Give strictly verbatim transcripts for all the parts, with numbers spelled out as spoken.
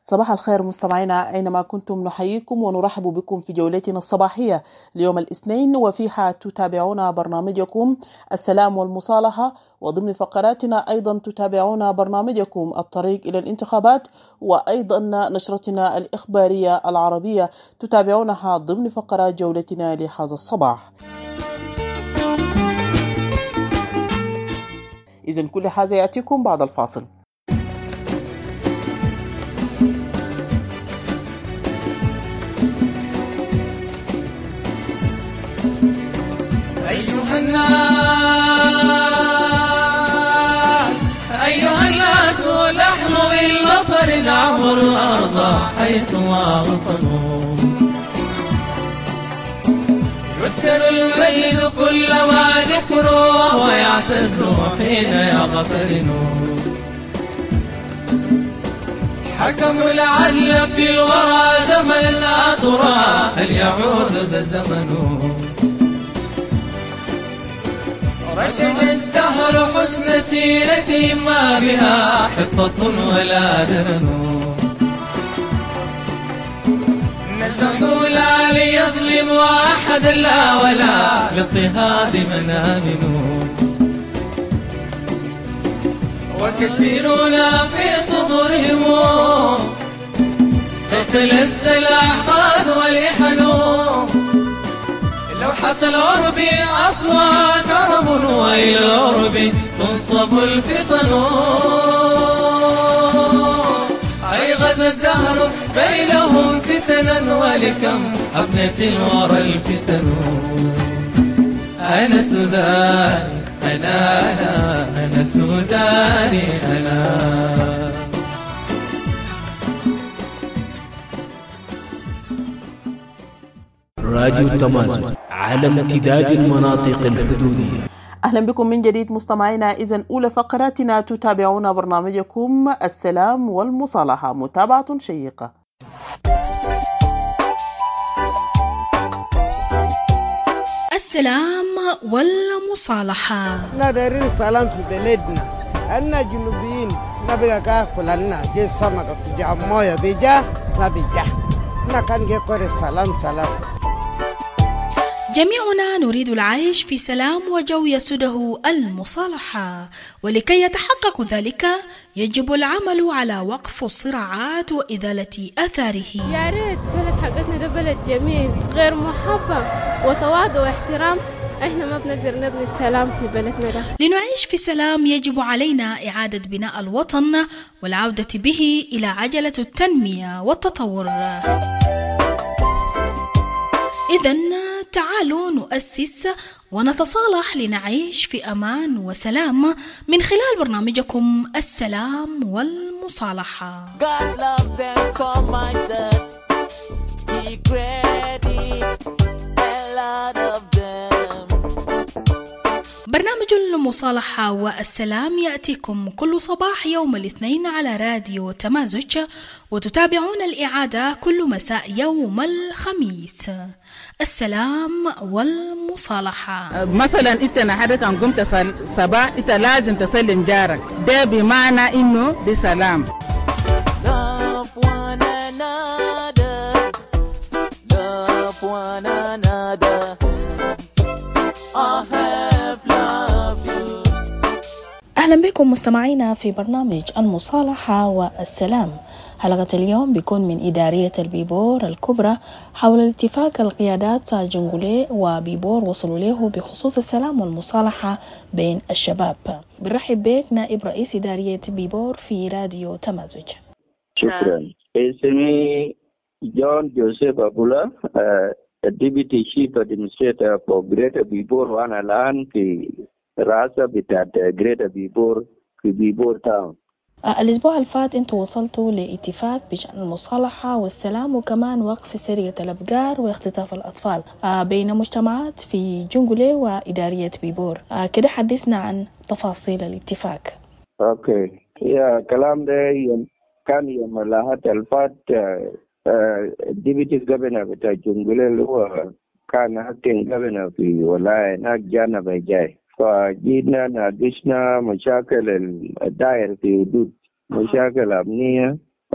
صباح الخير مستمعينا أينما كنتم، نحييكم ونرحب بكم في جولتنا الصباحية ليوم الاثنين، وفيها تتابعون برنامجكم السلام والمصالحة، وضمن فقراتنا أيضا تتابعون برنامجكم الطريق إلى الانتخابات، وأيضا نشرتنا الإخبارية العربية تتابعونها ضمن فقرات جولتنا لهذا الصباح. إذن كل هذا يأتيكم بعد الفاصل. أيها الناس أيها الناس نحن بالمطر نعبر الأرض حيث ما وطنوا، يذكر الميت كلما ذكره ويعتز حين يغترن، حكموا لعل في الورى زمن لا ترى هل يعود ذا الزمن، رجع الدهر حسن سيرتي ما بها حطة ولا درن، نزلوا لا ليظلموا أحد لا ولا لاضطهاد من آمنوا، وكثيرون في صدورهم تتلذ الأحقاد والإحنون، لوحة العرب أصلها كرم وإلى العرب تنصب الفطن، أي غزا الدهر بينهم فتنا ولكم أفنت الورى الفتن، أنا سوداني أنا أنا أنا سوداني أنا. راديو التمازن على امتداد المناطق الحدودية. أهلا بكم من جديد مستمعينا. إذن أولى فقراتنا تتابعون برنامجكم السلام والمصالحة، متابعة شيقة. السلام والمصالحة. ندير السلام في بلدنا، أنا جنوبيين نبغى كافل لنا جي سمكة بيجا موية بيجا نبيجا نكان جي كوري سلام سلام. جميعنا نريد العيش في سلام وجو يسوده المصالحة، ولكي يتحقق ذلك يجب العمل على وقف الصراعات وإزالة أثاره. يا ريت بلد حقتنا ده بلد جميل غير محبة وتواضع واحترام، احنا ما بنقدر نبني السلام في بلدنا ده. لنعيش في سلام يجب علينا إعادة بناء الوطن والعودة به إلى عجلة التنمية والتطور. إذن تعالوا نؤسس ونتصالح لنعيش في أمان وسلام من خلال برنامجكم السلام والمصالحة. God loves them so much that he created a lot of them. برنامج المصالحة والسلام يأتيكم كل صباح يوم الاثنين على راديو تمازج، وتتابعون الإعادة كل مساء يوم الخميس. السلام والمصالحة. مثلا انت نحدت ان قمت صباح انت لازم تسلم جارك، ده بمعنى انه دي سلام. Love one another, love one another, I have loved you. أهلا بكم مستمعينا في برنامج المصالحة والسلام. حلقة اليوم بيكون من إدارية البيبور الكبرى حول الاتفاق القيادات جنجولي وبيبور وصلوا له بخصوص السلام والمصالحة بين الشباب. برحب بك نائب رئيس إدارية بيبور في راديو تمازج. شكرا. اسمي جون جوزيف أبولا، Deputy Chief Administrator for Greater بيبور، وأنا الآن في رئاسة بتاعت Greater بيبور في بيبور تاون. الأسبوع اللي فات أنتوا وصلتوا لاتفاق بشأن المصالحة والسلام وكمان وقف سرقة الأبقار واختطاف الأطفال بين مجتمعات في جنجولي وإدارية بيبور. كده حدثنا عن تفاصيل الاتفاق. أوكي، يا كلام ده كان يوم الأحد الفات. الديبيتي جابنا بتاع جنجولي اللي هو كان أكتين جابنا في ولاية هناك جانا بجاي، فجينا ناقشنا مشاكل الدائر في حدود، مشاكل أمنية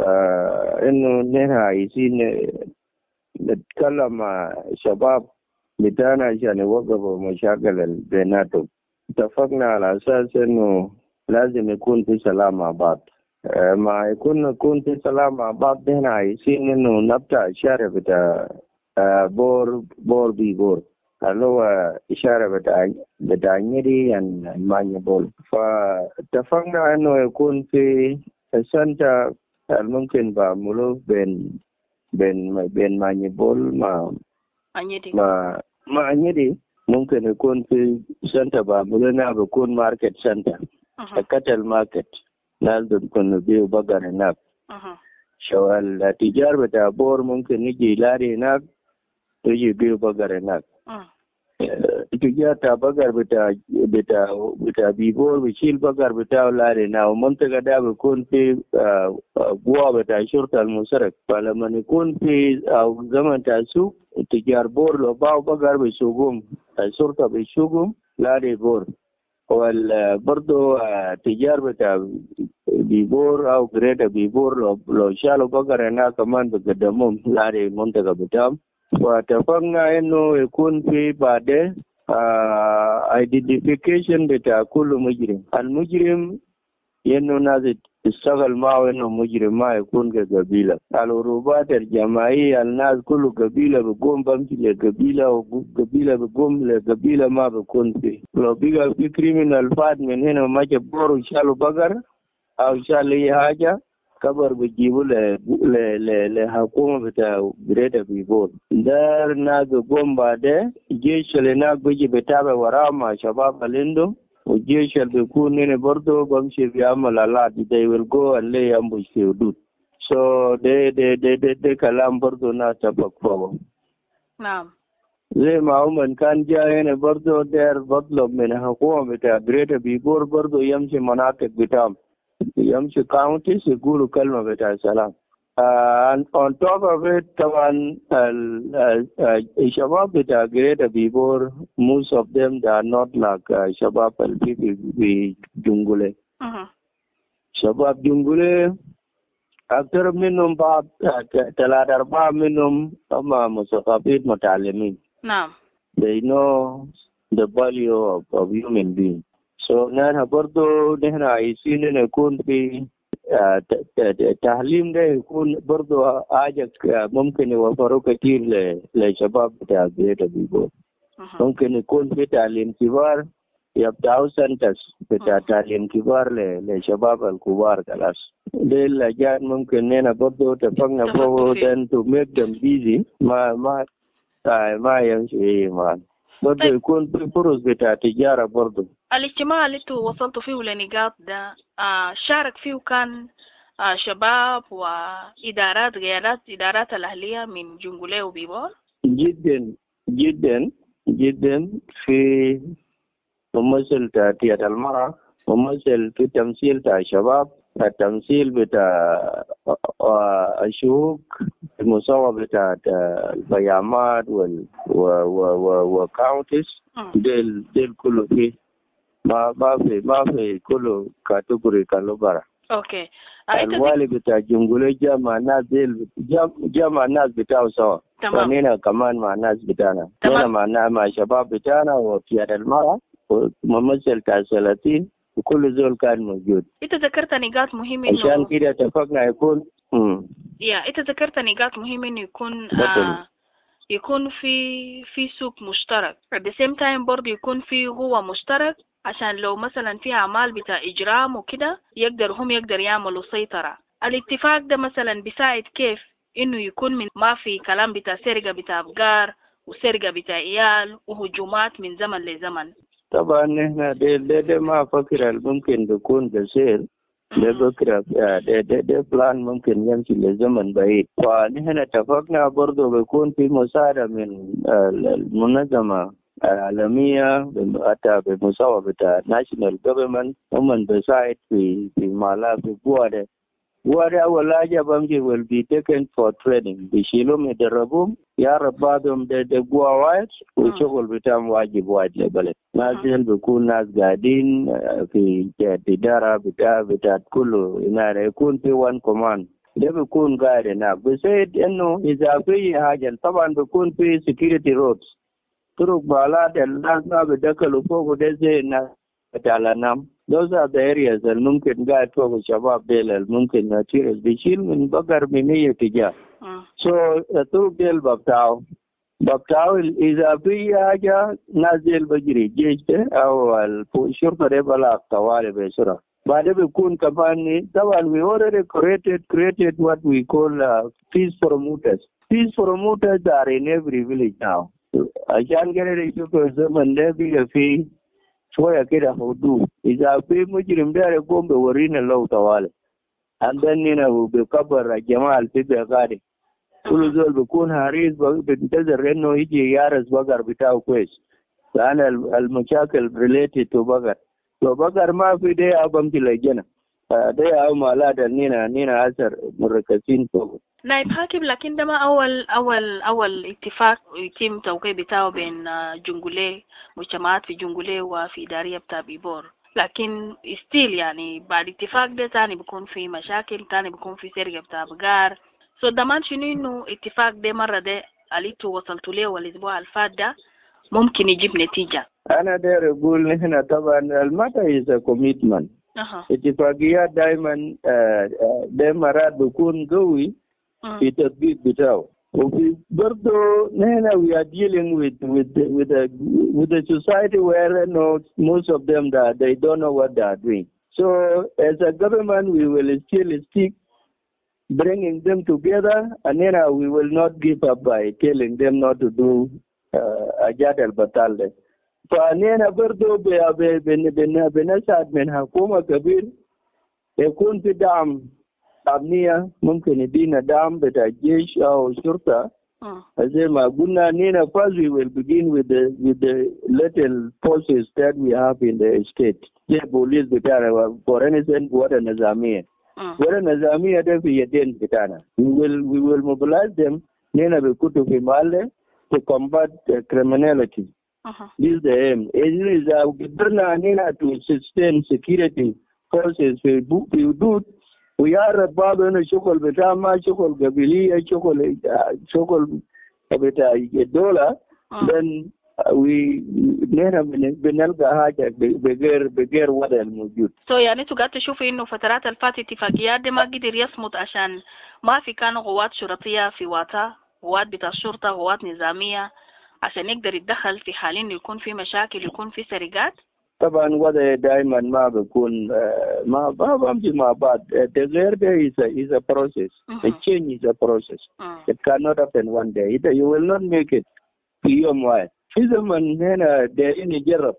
آه إنه نحن عايزين نتكلم مع شباب بتاعنا عشان يوقفوا مشاكل اللي بيناتهم. اتفقنا على أساس إنه لازم يكون في سلام مع بعض. آه ما يكون يكون في سلام مع بعض نحن عايزين إنه نبدأ الشارع بتاع آه بور بور بي بور اللي هو إشارة بتاع بتاع نيري يعني ماني بول. فاتفقنا إنه يكون في سنتر ممكن بعمله بين بين بين ماني بول مع أنيدي مع مع نيري. ممكن يكون في سنتر بعملنا بيكون ماركت سنتر كتل ماركت لازم يكون بيو بقر هناك. شو التجار بتاع بور ممكن يجي يلاقي هناك يجي بيو بقر هناك. تجار تا بقر بتاع بتاع بتاع بيبور بيشيل بقر بتاعه لارينا ومنطقة ده بيكون في قوة بتاع شرطة المشترك. فلما يكون في أو زمن تاع سوق تجار بور لو باعوا بقر بيسوقهم الشرطة بيسوقهم لاري بور. وبرضه تجار بتاع بيبور أو جريدة بيبور لو لو شالوا بقر هناك كمان بقدمهم لاري المنطقة بتاعهم. واتفقنا إنه يكون في بعد identification بتاع كل مجرم. المجرم إنه ناس تشتغل معه إنه مجرم ما يكون كقبيلة. الهروبات الجماعية الناس كل قبيلة بيقوم بمشي لقبيلة وقبيلة بيقوم لقبيلة ما بيكون فيه. لو بيقى في كريمينال فات من هنا ما جبروا شالوا بقر أو شالوا أي حاجة كبر بيجيبوا له له لحكومة بتاع جريدة بيبول. ده الناس بيقوم بعده الجيش اللي هناك بيجي بيتابع وراه مع شباب اللي والجيش اللي بيكون هنا برضه بمشي بيعمل على they will go and lay ambush في حدود. so ده ده ده ده ده كلام برضه ناس تفكروا. نعم. زي ما هم كان جاي هنا برضه داير بطلب من الحكومة بتاع جريدة بيبول برضه يمشي مناطق بتاعهم. يمشي كاونتيز يقولوا كلمة بتاع السلام. uh, and on top of it طبعا الشباب بتاع جريدة بيبور most of them they are not like uh, شباب البيبي بجنجولة. شباب جنجولة أكثر منهم بعض ثلاثة أربعة منهم هم مثقفين متعلمين. نعم. they know the value of, of human being. so نحن برضو نحن عايزين إن يكون في التعليم ده يكون برضو حاجة ممكن يوفروا كثير للشباب بتاع جريدة بيبور. ممكن يكون في تعليم كبار يبدأوا سنتس بتاع تعليم كبار للشباب الكبار خلاص. دي اللجان ممكن نحن برضو اتفقنا فوق then to make them busy ما ما ما يمشي ما برضو يكون في فرص بتاع تجارة برضو. الاجتماع اللي انتوا وصلتوا فيه لنقاط ده آه شارك فيه كان آه شباب وإدارات قيادات إدارات الأهلية من جنجولة وبيبور؟ جدا جدا جدا في ممثل تأتية المرأة ممثل في تمثيل تاع الشباب التمثيل بتاع الشهوك المساواة بتاع البيامات والكاونتيز ديل ديل كله فيه ما ما في ما في كله كاتيجوري كله برا. اوكي. الوالي بتاع جنجولة جمع الناس ديل جمع الناس بتاعه سوا. تمام. ونحن كمان مع الناس بتاعنا. نحن مع مع الشباب بتاعنا وقيادة المرأة وممثل تاع ثلاثين وكل زول كان موجود. انت ذكرت نقاط مهمة انه عشان كده اتفقنا يكون امم يا انت ذكرت نقاط مهمة انه يكون آه يكون في في سوق مشترك at the same time برضه يكون في قوة مشترك عشان لو مثلا في اعمال بتاع اجرام وكده يقدر هم يقدر يعملوا سيطرة. الاتفاق ده مثلا بيساعد كيف انه يكون من ما في كلام بتاع سرقة بتاع ابقار وسرقة بتاع عيال وهجومات من زمن لزمن. طبعا احنا ده ده, ده ما فكرة ممكن تكون بسير ده فكرة ده ده ده بلان ممكن يمشي لزمن بعيد. ونحن اتفقنا برضه بيكون في مساعدة من المنظمة العالمية حتى بمساواة بتاع national government هم بيساعد في في مالا في بوادة بوادة أول حاجة بمشي will be taken for training بيشيلهم يدربهم يعرف بعضهم ده ده بوا وايد والشغل بتاعهم واجب وايد للبلد. ناس بيكون ناس قاعدين في إدارة بتاع بتاع كله إنه يكون في one command ده بيكون قاعد هناك. بسيد إنه إذا في حاجة طبعا بيكون في security roads، طرق بالات الناس ما بدخلوا فوق وده زي الناس بتاع نام. Those are the areas اللي ممكن قاعد فوق الشباب ديل اللي ممكن ناتيرز بيشيل من بقر بمية تجاه. So الطرق ديل ببتاعه ببتاعه إذا في حاجة نازل بجري جيش أو الشرطة دي بلاغ طوالي بسرعة. بعد بيكون كمان طبعا we already created created what we call uh, peace promoters. Peace promoters are in every village now. عشان كده يشوفوا الزمن ده بيجي فيه شوية كده حدود. إذا في مجرم ده يقوم بورينا له طوالي. and then هنا بيكبر الجماعة اللي في بقاري. كل زول بيكون حريص بينتظر إنه يجي يارس بقر بتاعه كويس. لأن المشاكل related to بقر. لو بقر ما في ده أو بمشي لجنة. ده أو مالات نينا نينا أثر مركزين فوق. نائب حاكم، لكن ده ما أول أول أول اتفاق يتم توقيع بتاعه بين جنجولي مجتمعات في جنجولي وفي إدارية بتاع بيبور، لكن ستيل يعني بعد اتفاق ده تاني بيكون في مشاكل، تاني بيكون في سرقة بتاع بقار. سو so ضمان شنو إنه اتفاق ده مرة ده عليتوا وصلتوا له والأسبوع الفات ده ممكن يجيب نتيجة؟ أنا داير أقول هنا طبعا المتى is a commitment. أها. اتفاقيات دائما ده مرات بيكون قوي في التطبيق بتاعه. وفي برضه نحن we are dealing with with with a with a society where you know, most of them that they don't know what they are doing. So as a government we will still stick bringing them together, and then uh, we will not give up by telling them not to do ajad al batal. فأنا برضه بنسعد من حكومة كبير يكون في دعم أمنية، ممكن يدينا دعم بتاع الجيش أو الشرطة. زي ما قلنا نينا first we will begin with the with the little forces that we have in the state. زي بوليس بتاعنا for instance قوات النظامية. قوات النظامية ده في يدين بتاعنا. We will we will mobilize them. نينا بيكونوا في محل to combat uh, criminality. Uh-huh. This is the aim. It is uh, قدرنا نينا to sustain security forces في في حدود. We are باب إنه شغل بتاع ما شغل قبلية شغل شغل بتاع الدولة. Then we نحن بنلقى حاجة بغير بغير وضع الموجود. So يعني أنتوا قاعد تشوفوا إنه فترات الفات اتفاقيات دي ما قدر يصمد عشان ما في كانوا قوات شرطية في واتا، قوات بتاع الشرطة، قوات نظامية عشان يقدر يتدخل في حالين يكون في مشاكل يكون في سرقات. طبعا وضع دائما ما بيكون ما ما بمشي مع بعض. التغيير ده is a is a process. Mm-hmm. The change is a process. Mm. It cannot happen one day. It, you will not make it في يوم واحد. في زمن هنا دايرين نجرب.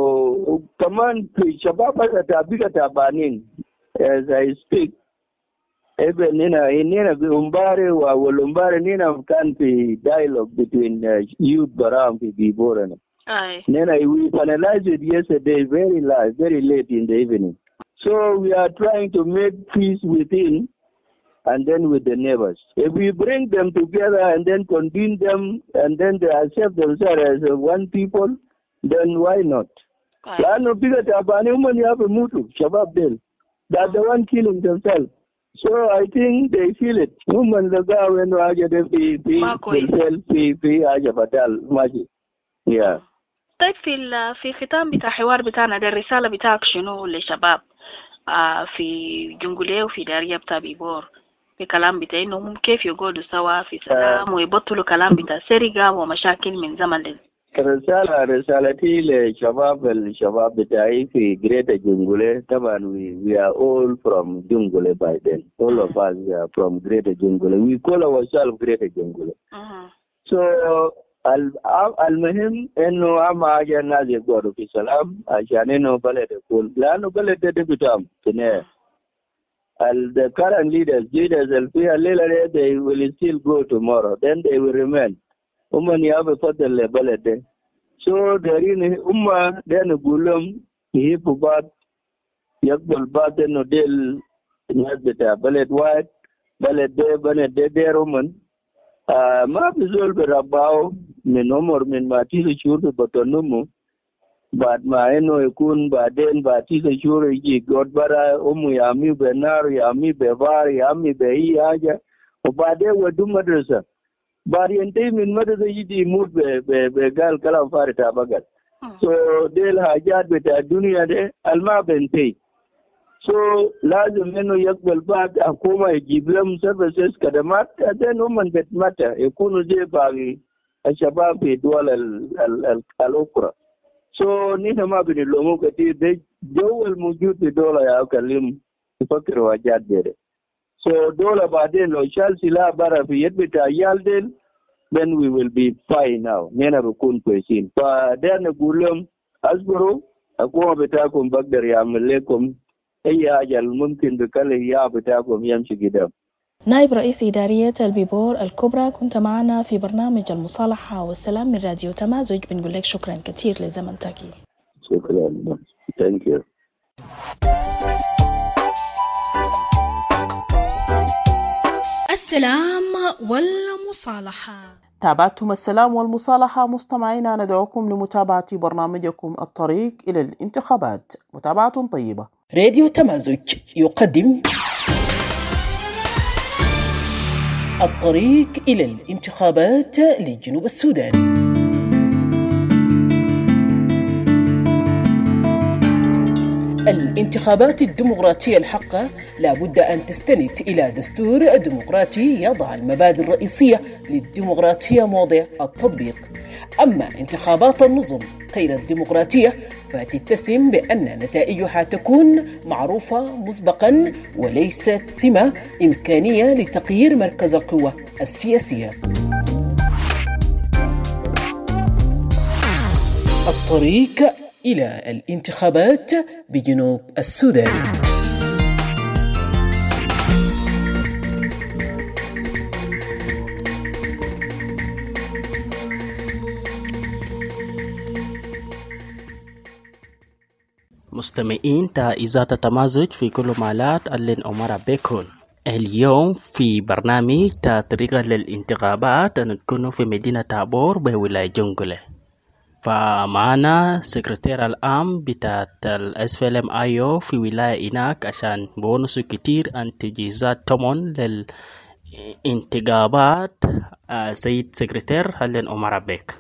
وكمان في شباب تابعة تابانين as I speak. Even هنا هنا في أمبارة والأمبارة هنا كان في dialogue between uh, youth برام في بيبورنا. Aye. Then I, we finalized it yesterday very late, very late in the evening. So we are trying to make peace within and then with the neighbors. If we bring them together and then convene them and then they accept themselves as one people, then why not? Lano biga tabani woman you have a mutu, Shabab Del. They're the one killing themselves. So I think they feel it. Woman the guy when Raja de be be themselves be be Aja Badal Maji. Yeah. طيب في في ختام بتاع حوار بتاعنا ده الرسالة بتاعك شنو للشباب آه في جنجوليه وفي دارية بتاع بيبور في كلام بتاع إنهم كيف يقعدوا سوا في سلام آه. ويبطلوا كلام بتاع سرقة ومشاكل من زمن لزمن. رسالة رسالتي للشباب الشباب بتاعي في جريتا جنجوليه طبعا we, we are all from Jungule by then. All of us are from Greater Jungule. We call ourselves Greater Jungule. Uh-huh. So المهم انه اهم حاجه الناس يقعدوا في سلام عشان انه بلد يكون لانه بلد ده بتاعهم في the current leaders leaders اللي فيها الليله they will still go tomorrow then they will remain هم يابفضل البلد ده so دارين هم ده نقول لهم يحبوا بعض يقبل بعض انه دي الناس بتاع بلد واحد بلد ده بلد ده ديرهم ما بزول برباو من عمر من ما تيجي شهور بتنمو بعد ما إنه يكون بعدين بعتيسة شهور يجي قد برا أمه يامي بنار يامي ببار يامي بأي حاجة وبعدين ودو مدرسة بعد ينتهي من مدرسة يجي يموت بقال كلام فارغ تابقت. So ديل حاجات بتاع الدنيا ده الماء بنتهي. So لازم إنه يقبل بعد حكومة يجيب لهم سيرفيسز خدمات بعدين هم بتمتع يكونوا زي باقي الشباب في الدول الأخرى. So نحن ما بنلومه كتير ده جو الموجود في دولة يا كلم يفكر واجات ده. So دولة بعدين لو شال سلاح برا في يد بتاع يال ديل then we will be fine now. نحن بكون كويسين. فده نقول لهم أصبروا حكومة بتاعكم بقدر يعمل لكم أي حاجة الممكن بكله يا بتاعكم يمشي قدام. نائب رئيس إدارية البيبور الكبرى، كنت معنا في برنامج المصالحة والسلام من راديو تمازج. بنقول لك شكرا كثير لزمنتك. شكرا. Thank you. السلام والمصالحة. تابعتم السلام والمصالحة. مستمعينا ندعوكم لمتابعة برنامجكم الطريق إلى الانتخابات. متابعة طيبة. راديو تمازج يقدم الطريق إلى الانتخابات لجنوب السودان. الانتخابات الديمقراطية الحقة لا بد أن تستند إلى دستور ديمقراطي يضع المبادئ الرئيسية للديمقراطية موضع التطبيق. أما انتخابات النظم غير الديمقراطية فتتسم بأن نتائجها تكون معروفة مسبقا وليست سمة إمكانية لتغيير مركز القوة السياسية. الطريق إلى الانتخابات بجنوب السودان. مستمعين تائزات تمازج في كل مالات اللين أمرا بيكون. اليوم في برنامج طريقة للانتخابات نكون في مدينة تابور بولاية جنجولة. فمعنا سكرتير العام بتاعت الاس في ال ام ايو في ولاية هناك عشان بونسوا كتير عن تجهيزات تمن للانتخابات. آه سيد سكرتير هلين أمرا بيك.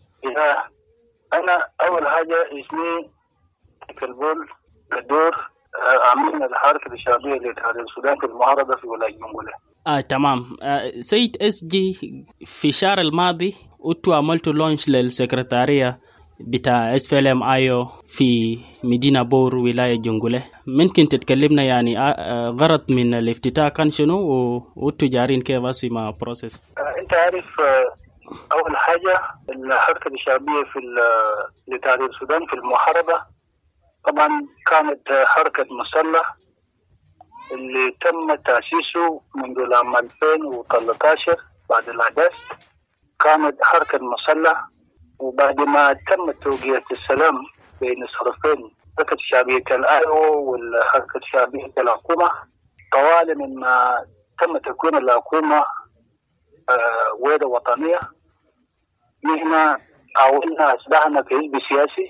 أنا أول حاجة اسمي كالبول الدور أمين الحركة الشعبية لتحرير السودان في المعارضة في ولاية جنجولة. آه تمام. آه سيد اس جي في الشهر الماضي أنتوا عملتوا لونش للسكرتارية بتاع اس في ال ام ايو في مدينة بور ولاية جنجولة. ممكن تتكلمنا يعني آه غرض من الافتتاح كان شنو وأنتوا جارين كيف بس ما بروسيس؟ آه أنت عارف آه أول حاجة الحركة الشعبية في لتحرير السودان في المحاربة طبعا كانت حركة مسلح اللي تم تأسيسه منذ عام ألفين وثلاثة عشر بعد الأحداث. كانت حركة مسلح وبعد ما تم توقيع السلام بين الصفين حركة الشعبية الآيو والحركة الشعبية الحكومة طوال من ما تم تكوين الحكومة آه وحدة وطنية. نحن حاولنا أصبحنا في حزب سياسي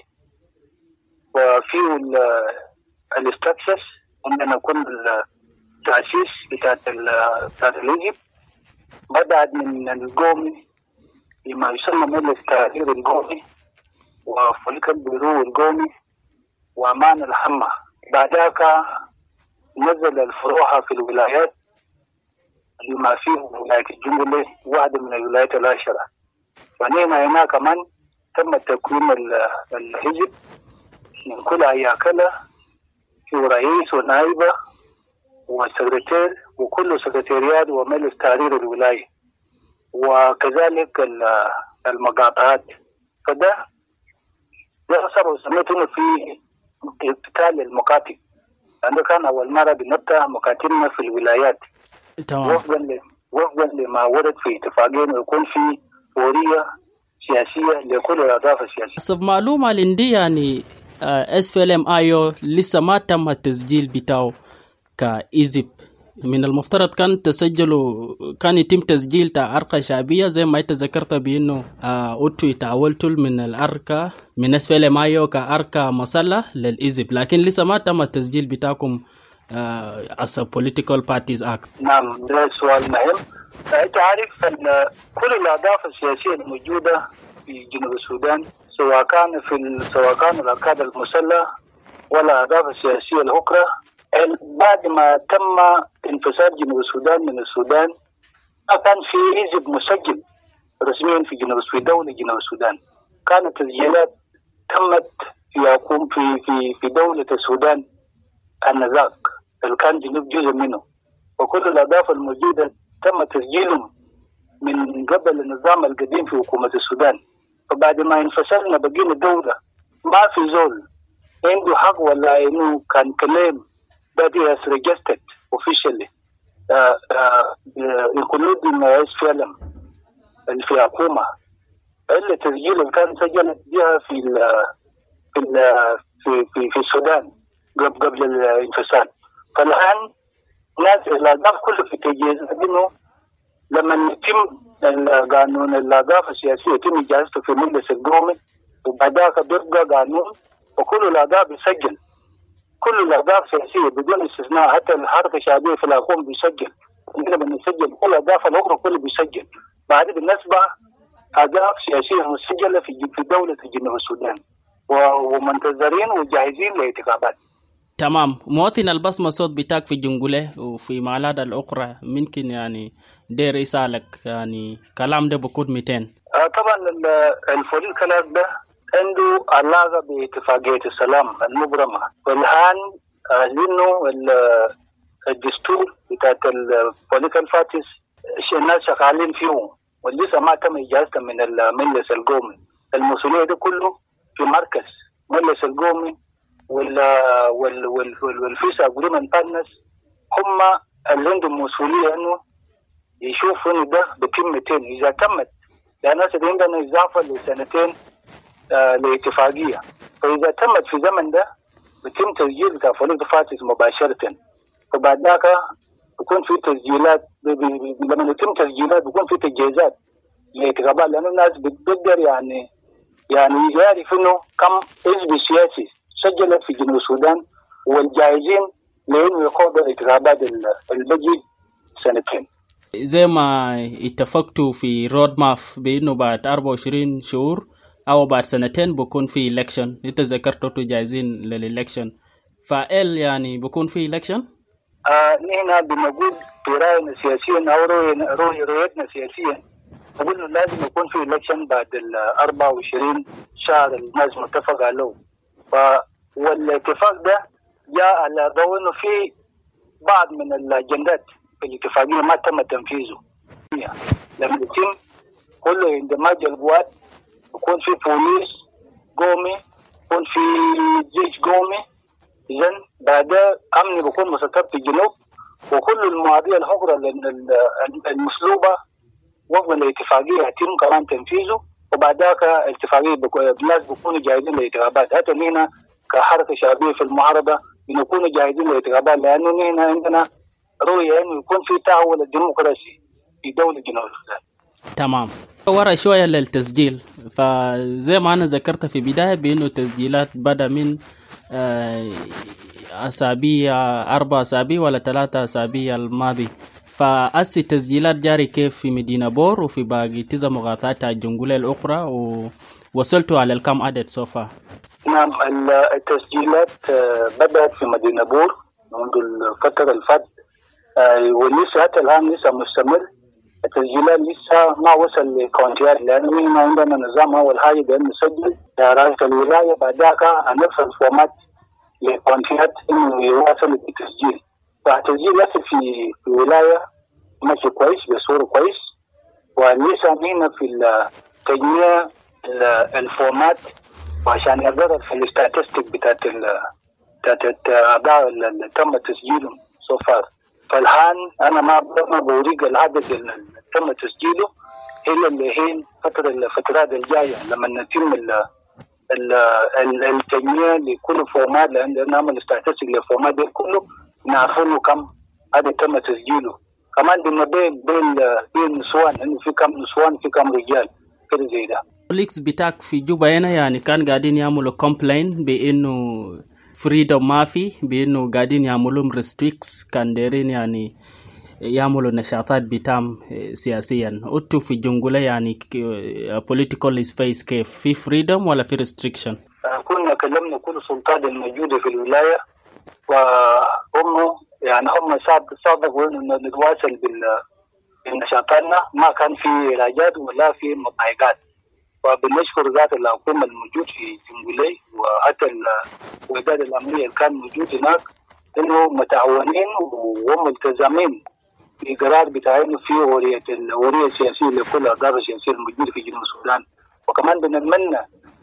وفيه الاستكسس عندنا كل التأسيس بتاعت بتاعت الحزب بدأت من القومي بما يسمى مجلس التحرير القومي وفريق البيرو القومي وأمان الحمى. بعدك نزل الفروع في الولايات بما فيه ولاية الجنجولة واحدة من الولايات العشرة. فنحن هنا كمان تم تكوين الحزب من كل هياكلة في رئيس ونائبة وسكرتير وكل سكرتيريات ومجلس تحرير الولاية وكذلك المقاطعات. فده ده صار سميتنا في اقتتال المكاتب. عندنا كان أول مرة بنبدأ مكاتبنا في الولايات وفقا وفقا لما ورد في اتفاقين ويكون في فورية سياسية لكل الأطراف السياسية. حسب معلومة لندي يعني اس في ال ام ايو لسه ما تم التسجيل بتاعه كإزب من المفترض كان تسجلوا كان يتم تسجيل تاع أرقى شعبية زي ما ذكرت بأنه أنتوا يتعولتوا من الأرقى من أسفل مايو كأرقى مصلى للإزب، لكن لسه ما تم التسجيل بتاعكم as a political parties act. نعم، ده سؤال مهم. أنت عارف أن كل الأهداف السياسية الموجودة في جنوب السودان سواء كان في سواء كان الأركان المسلح ولا الأهداف السياسية الأخرى، بعد ما تم انفصال جنوب السودان من السودان ما كان في حزب مسجل رسميا في جنوب السودان، دولة جنوب السودان. كانت تسجيلات تمت في في في في دولة السودان آنذاك اللي كان جنوب جزء منه، وكل الأهداف الموجودة تم تسجيلهم من قبل النظام القديم في حكومة السودان. فبعد ما انفصلنا بقينا دولة ما في زول عنده حق ولا إنه كان كلام that he has registered officially uh, uh, uh, including S P L M اللي في حكومة إلا تسجيل اللي كان سجلت بها في ال في ال في في في السودان قبل قبل الانفصال. فالآن ناس الأهداف كله في تجهيز إنه لما يتم القانون الأهداف السياسية يتم إجازته في مجلس القومي وبعدها بيبقى قانون وكل الأهداف بيسجل، كل الأهداف السياسية بدون استثناء، حتى الحركة الشعبية في الحكومة بيسجل، عندنا بنسجل كل الأهداف الأخرى كله بيسجل. بعد بالنسبة أهداف سياسية مسجلة في في دولة جنوب السودان ومنتظرين وجاهزين للانتخابات. تمام. مواطن البصمة صوت بتاعك في جنجولة وفي معلاد الأخرى ممكن يعني دير يسألك يعني كلام ده بكود مئتين. آه طبعا الفريق الكلام ده عنده علاقة باتفاقية السلام المبرمة، والآن لأنه الدستور بتاعت البوليتيكال بارتيز الناس شغالين فيه ولسه ما تم إجازته من المجلس القومي. المسؤولية ده كله في مركز مجلس القومي وال وال وال والفيسا أجريمنت بارتنرز هم اللي عندهم مسؤولية إنه يشوفوا إنه ده بقيمتين إذا تمت، لأن عندنا إضافة لسنتين آه لاتفاقية، فإذا تمت في زمن ده بتم تسجيل كفوليك فاتس مباشرة، فبعد ذاك بيكون في تسجيلات لما يتم تسجيلات بيكون في تجهيزات لانتخابات، لأن الناس بتقدر يعني يعني يعرف إنه كم حزب سياسي سجلت في جنوب السودان والجاهزين لأنه يخوضوا الانتخابات الباقي سنتين. زي ما اتفقتوا في رود ماب بأنه بعد أربعة وعشرين شهور أو بعد سنتين بكون في إلكشن، أنت ذكرتوا جاهزين للإلكشن، فإل يعني بكون في إلكشن؟ آه نحن بنقول برأينا سياسيا أو رؤيتنا سياسيا نقول إنه لازم يكون في إلكشن بعد ال أربعة وعشرين شهر الناس متفق عليه. ف والاتفاق ده جاء على ضوء إنه في بعض من الأجندات في الاتفاقية ما تم تنفيذه. لما يتم كله اندماج القوات يكون في بوليس قومي يكون في جيش قومي، إذن بعد أمن بيكون مستقر في الجنوب، وكل المواضيع الأخرى المسلوبة وفقا للاتفاقية يتم كمان تنفيذه، وبعد ذاك الاتفاقية الناس بيكونوا جاهزين للانتخابات. حتى نحن كحركة شعبية في المعارضة بنكون جاهزين للانتخابات، لأنه نحن عندنا رؤية إنه يكون في تحول الديمقراطي في دولة جنوب السودان. تمام. ورا شوية للتسجيل، فزي ما أنا ذكرت في بداية بأنه التسجيلات بدأ من أسابيع أربع أسابيع ولا ثلاثة أسابيع الماضي، فأسي تسجيلات جاري كيف في مدينة بور وفي باقي تزا مغاثات الجنجولة الأخرى، ووصلتوا على الكام عدد سوفا؟ نعم، التسجيلات بدأت في مدينة بور منذ الفترة الفات ولسه حتى الآن لسه مستمر. التسجيلات لسه ما وصل لكونتيات، لأنه عندنا نظام أول حاجة بأن نسجل رئيس الولاية، بعد ذاك نفس الفورمات لكونتيات إنه يواصل بالتسجيل. فالتسجيل لسه في في الولاية ماشي كويس بصورة كويس، ولسه هنا في تجميع الفورمات وعشان يقدر في الاستاتستيك بتاعت بتاعت الأعضاء اللي تم تسجيلهم so far. فالآن أنا ما ما بوريك العدد اللي تم تسجيله إلا اللي هي فترة الفترات الجاية لما نتم التجميع لكل فورمات، لأن نعمل استاتستيك للفورمات دي كله نعرف له كم هذا تم تسجيله. كمان بين بين بين بين نسوان، انه في كم نسوان في كم رجال كده زي ده. الكوليكس بتاعك في جوبا هنا يعني كان قاعدين يعملوا كومبلين بانه فريدوم ما في، بانه قاعدين يعملوا ريستريكس، كان دايرين يعني يعملوا نشاطات بتام سياسيا. انتوا في جنجولة يعني political space كيف، في فريدوم ولا في ريستريكشن؟ كنا كلمنا كل سلطات الموجودة في الولاية، وهم يعني هم صادقوا انه نتواصل بالنشاطاتنا، ما كان في علاجات ولا في مضايقات. وبنشكر ذات الحكومة الموجود في جنجولي وحتى الوحدات الأمنية اللي كان موجود هناك، إنه متعاونين وملتزمين بقرار بتاعينه في ورية الورية السياسية لكل الأحزاب السياسية الموجودة في جنوب السودان. وكمان بنتمنى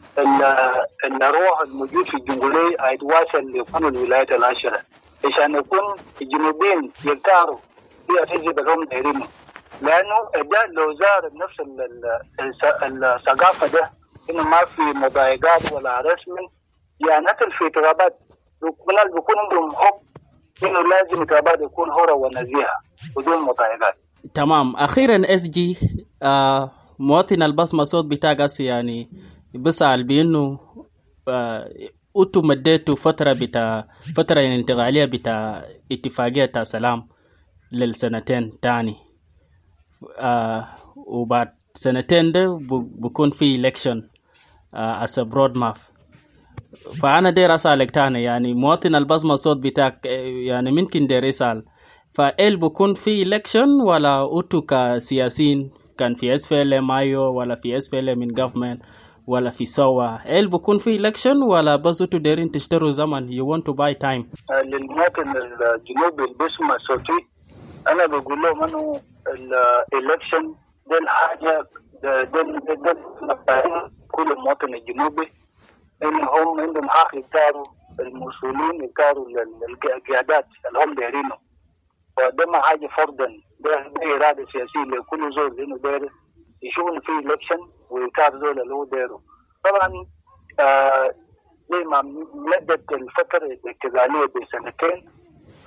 الروح الموجود في جنجولي يتواصل لكل الولايات العشرة عشان يكون الجنوبيين يختاروا في الحزب اللي دايرينه، لأنه ده لو زار نفس الثقافة ده إنه ما في مضايقات ولا رسم، يعني حتى في اعتراضات الناس بيكون عندهم حب إنه لازم اعتراضات يكون حرة ونزيهة بدون مضايقات. تمام. أخيرا اس جي آه مواطن البصمة صوت بتاعك يعني بسأل بأنه آه أنتوا مديتوا فترة بتاع فترة انتقالية بتاع اتفاقية تاع سلام للسنتين تاني، آه وبعد سنتين ده بكون في election آه as a broad map. فأنا داير أسألك تاني يعني مواطن البصمة صوت بتاعك يعني ممكن داير يسأل، فإل بكون في election ولا أنتوا كسياسيين كان في اس في ال مايو ولا في اس في ال من government ولا في سوا، إل بكون في election ولا بس أنتوا دايرين تشتروا زمن you want to buy time؟ للمواطن الجنوبي البصمة صوتي أنا بقول لهم إنه الإلكشن ده الحاجة ده ده ده كل مواطن الجنوبي إن هم عندهم حق يختاروا المسؤولين، يختاروا القيادات اللي هم دايرينه، وده ما حاجة فرضا، ده إرادة سياسية لكل زول إنه داير يشوفوا في إلكشن ويختار زول اللي هو دايره. طبعا آه زي ما مدت الفترة الانتقالية بسنتين، ف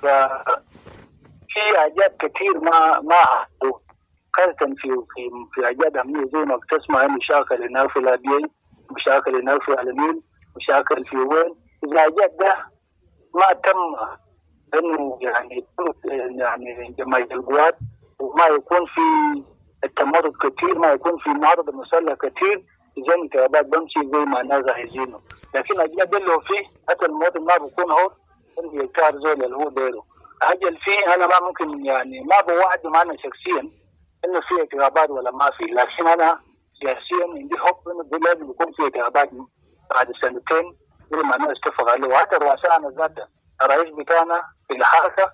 في حاجات كثير ما ما حصلوا، خاصة في في في حاجات أمنية زي ما بتسمع مشاكل هنا في الأبيض، مشاكل هنا في النيل، مشاكل في وين. الحاجات ده ما تم إنه يعني يعني جماعة القوات، وما يكون في التمرد كثير، ما يكون في معارضة مسلحة كثير زي الانتخابات بمشي زي ما الناس عايزينه. لكن الحاجات ده اللي هو فيه حتى المواطن ما بيكون هو إنه يختار زول اللي هو دايره. حاجة اللي فيه أنا ما ممكن يعني ما بوعد معنا شخصيا إنه في انتخابات ولا ما في، لكن أنا سياسيا عندي حب إنه لازم يكون في انتخابات بعد سنتين زي ما الناس اتفق عليه. وحتى رؤساءنا ذاته الرئيس بتاعنا في الحركة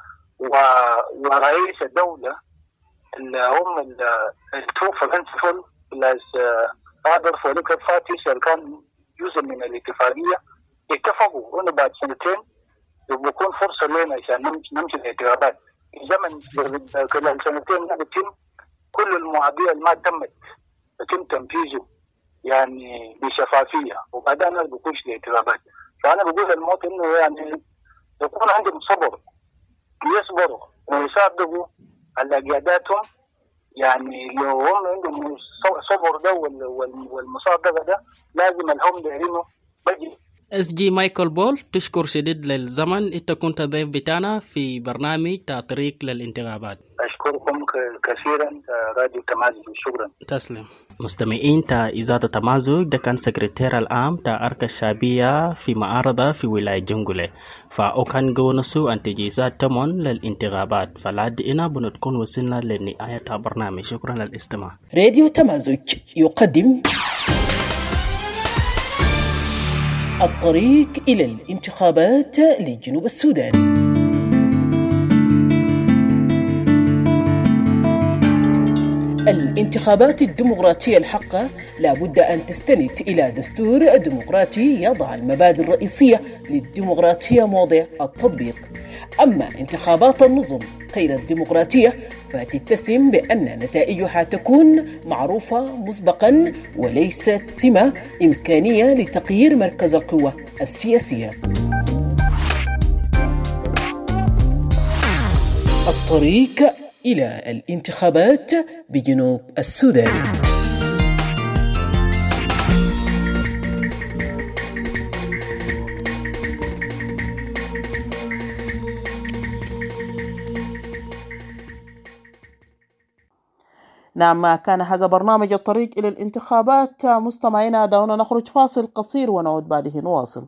ورئيس الدولة اللي هم التو فرنسفل بلاس قادر فوليك فاتيس اللي كان جزء من الاتفاقية اتفقوا إنه بعد سنتين بيكون فرصة لنا عشان نمشي الانتخابات. زمن خلال سنتين بتم كل المواضيع اللي ما تمت يتم تنفيذه يعني بشفافية، وبعدين الناس بيكونش الانتخابات. فأنا بقول للمواطن إنه يعني يكون عندهم صبر، يصبروا ويصدقوا على قياداتهم. يعني لو هم عندهم صبر ده والمصادقة ده لازم الهم دايرينه بجي. اس جي مايكل بول، تشكر شديد للزمن، انت كنت ضيف بتاعنا في برنامج طريق للانتخابات. اشكركم كثيرا راديو تمازج، شكرا. تسلم. مستمعين تا إذاعة تمازج، ده كان سكرتير العام تا أركة الشعبية في معارضة في ولاية جنجولة، فأوكان جونسو أن تجهيزات تمون للانتخابات. فلعد إنا بنتكون وصلنا لنهاية برنامج. شكرا للاستماع. راديو تمازج يقدم الطريق إلى الانتخابات لجنوب السودان. الانتخابات الديمقراطية الحقة لا بد أن تستند إلى دستور ديمقراطي يضع المبادئ الرئيسية للديمقراطية موضع التطبيق. أما انتخابات النظم غير الديمقراطية فتتسم بأن نتائجها تكون معروفة مسبقا وليست سمة إمكانية لتغيير مركز القوة السياسية. الطريق إلى الانتخابات بجنوب السودان. نعم، كان هذا برنامج الطريق إلى الانتخابات. مستمعينا دعونا نخرج فاصل قصير ونعود بعده نواصل.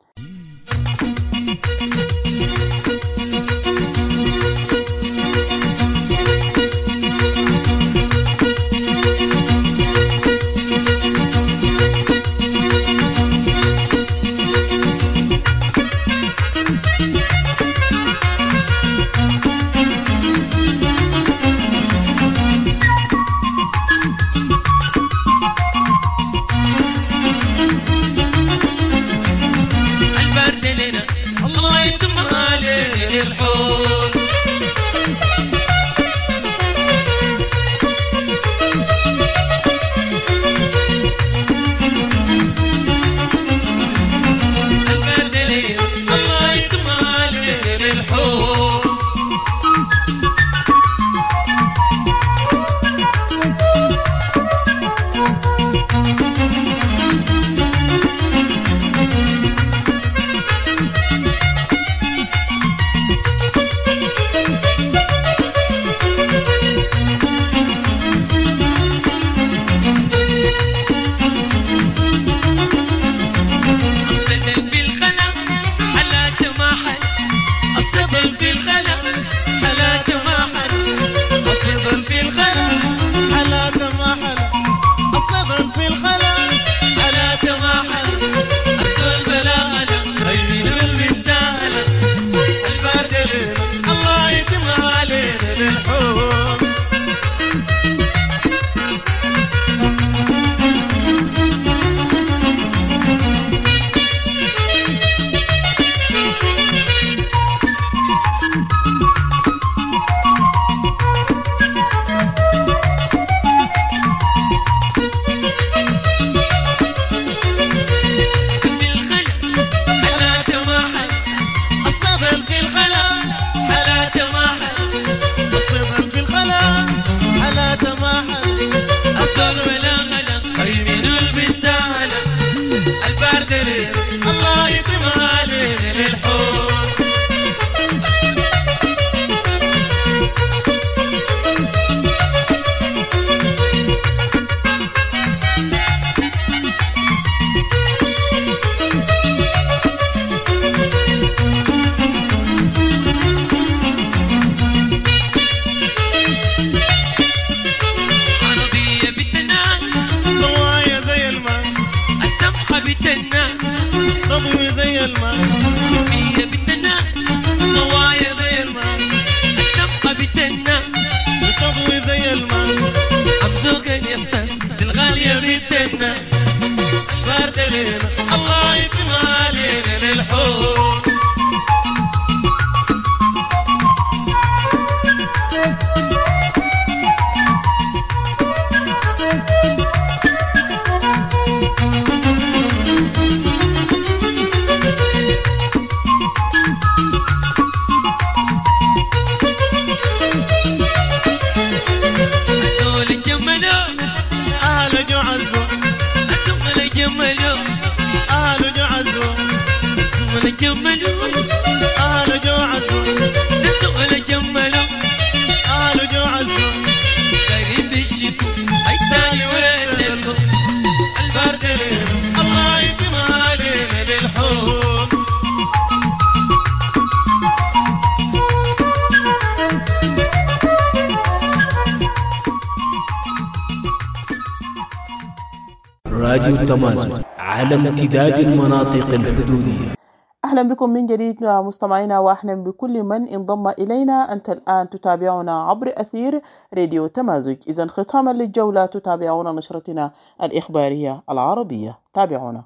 راديو التمازن على امتداد المناطق الحدودية. أهلا بكم من جديد مستمعينا، وأهلا بكل من انضم إلينا. أنت الآن تتابعنا عبر أثير راديو تمازج. إذن ختاما للجولة تتابعون نشرتنا الإخبارية العربية. تابعونا.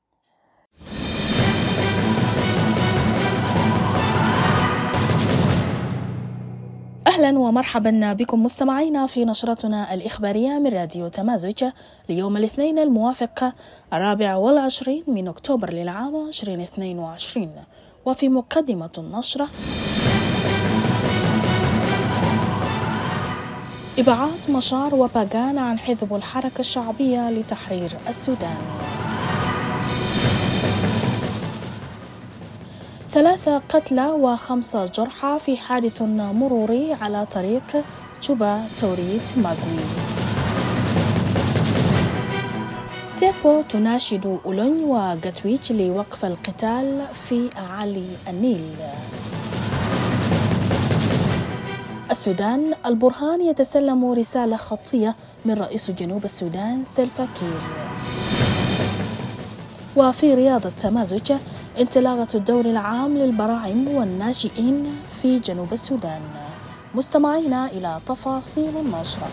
أهلا ومرحبا بكم مستمعينا في نشرتنا الإخبارية من راديو تمازج ليوم الاثنين الموافق الرابع والعشرين من أكتوبر للعام عشرين اثنين وعشرين. وفي مقدمة النشرة: إبعاد مشار وباغان عن حزب الحركة الشعبية لتحرير السودان. ثلاثة قتلى وخمسة جرحى في حادث مروري على طريق جوبا توريت ماغوي. سيبو تناشد أولوني وغتويج لوقف القتال في أعالي النيل. السودان، البرهان يتسلم رسالة خطية من رئيس جنوب السودان سلفا كير. وفي رياض التمازج، انطلاقة الدوري العام للبراعم والناشئين في جنوب السودان. مستمعينا إلى تفاصيل النشرة.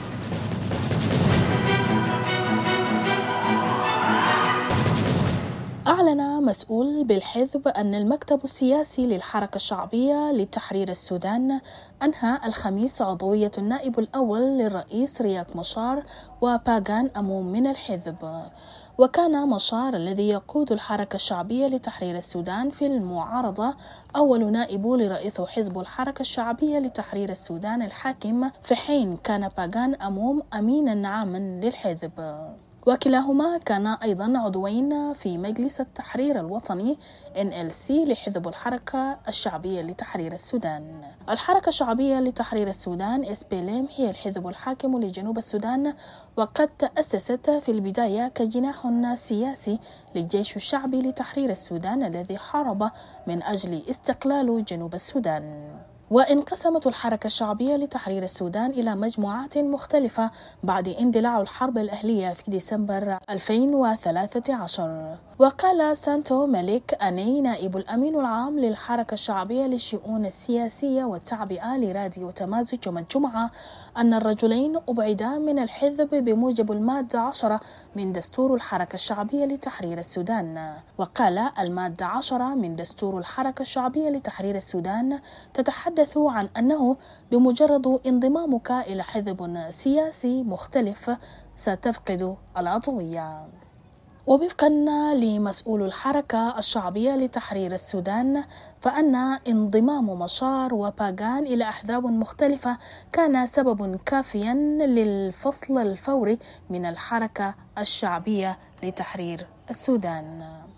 أعلن مسؤول بالحزب أن المكتب السياسي للحركة الشعبية لتحرير السودان أنهى الخميس عضوية النائب الأول للرئيس رياك مشار وباغان أموم من الحزب. وكان مشار الذي يقود الحركة الشعبية لتحرير السودان في المعارضة أول نائب لرئيس حزب الحركة الشعبية لتحرير السودان الحاكم، في حين كان باغان أموم أمينا عاما للحزب. وكلاهما كانا أيضا عضوين في مجلس التحرير الوطني إن إل سي لحزب الحركة الشعبية لتحرير السودان. الحركة الشعبية لتحرير السودان إس بي إل إم هي الحزب الحاكم لجنوب السودان، وقد تأسست في البداية كجناح سياسي للجيش الشعبي لتحرير السودان الذي حارب من أجل استقلال جنوب السودان. وانقسمت الحركة الشعبية لتحرير السودان إلى مجموعات مختلفة بعد اندلاع الحرب الأهلية في ديسمبر ألفين وثلاثة عشر. وقال سانتو مالك أني نائب الأمين العام للحركة الشعبية للشؤون السياسية والتعبئة لراديو تمازج يوم الجمعة أن الرجلين أبعدا من الحزب بموجب المادة عشرة من دستور الحركة الشعبية لتحرير السودان. وقال المادة عشرة من دستور الحركة الشعبية لتحرير السودان تتحدث عن أنه بمجرد انضمامك إلى حزب سياسي مختلف ستفقد العضوية. ووفقا لمسؤول الحركة الشعبية لتحرير السودان، فأن انضمام مشار وباغان إلى أحزاب مختلفة كان سبب كافيا للفصل الفوري من الحركة الشعبية لتحرير السودان.